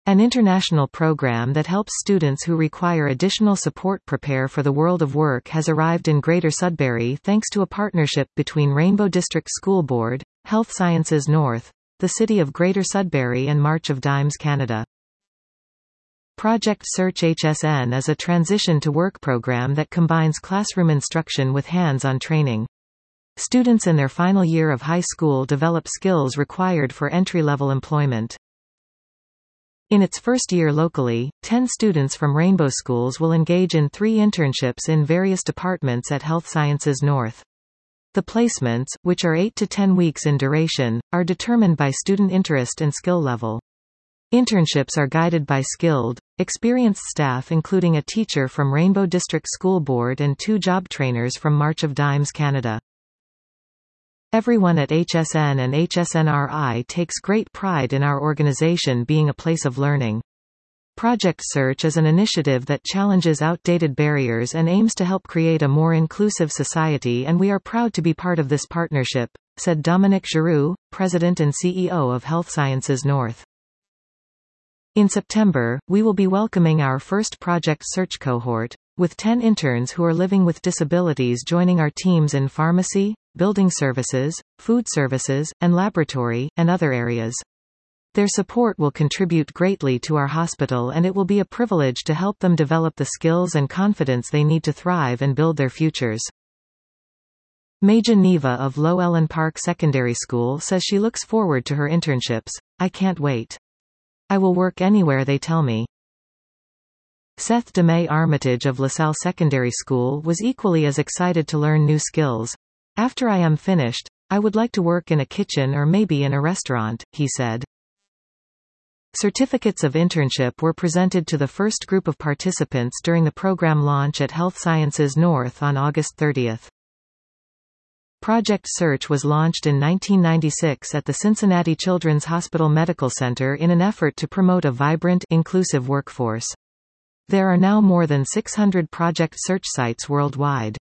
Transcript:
An international program that helps students who require additional support prepare for the world of work has arrived in Greater Sudbury thanks to a partnership between Rainbow District School Board, Health Sciences North, the City of Greater Sudbury and March of Dimes Canada. Project Search HSN is a transition-to-work program that combines classroom instruction with hands-on training. Students in their final year of high school develop skills required for entry-level employment. In its first year locally, 10 students from Rainbow Schools will engage in 3 internships in various departments at Health Sciences North. The placements, which are 8 to 10 weeks in duration, are determined by student interest and skill level. Internships are guided by skilled, experienced staff including a teacher from Rainbow District School Board and 2 job trainers from March of Dimes Canada. Everyone at HSN and HSNRI takes great pride in our organization being a place of learning. Project Search is an initiative that challenges outdated barriers and aims to help create a more inclusive society, and we are proud to be part of this partnership, said Dominic Giroux, President and CEO of Health Sciences North. In September, we will be welcoming our first Project Search cohort, with 10 interns who are living with disabilities joining our teams in pharmacy, building services, food services, and laboratory, and other areas. Their support will contribute greatly to our hospital, and it will be a privilege to help them develop the skills and confidence they need to thrive and build their futures. Maja Neva of Low Ellen Park Secondary School says she looks forward to her internships. "I can't wait. I will work anywhere they tell me." Seth DeMay Armitage of LaSalle Secondary School was equally as excited to learn new skills. "After I am finished, I would like to work in a kitchen or maybe in a restaurant," he said. Certificates of internship were presented to the first group of participants during the program launch at Health Sciences North on August 30. Project Search was launched in 1996 at the Cincinnati Children's Hospital Medical Center in an effort to promote a vibrant, inclusive workforce. There are now more than 600 Project Search sites worldwide.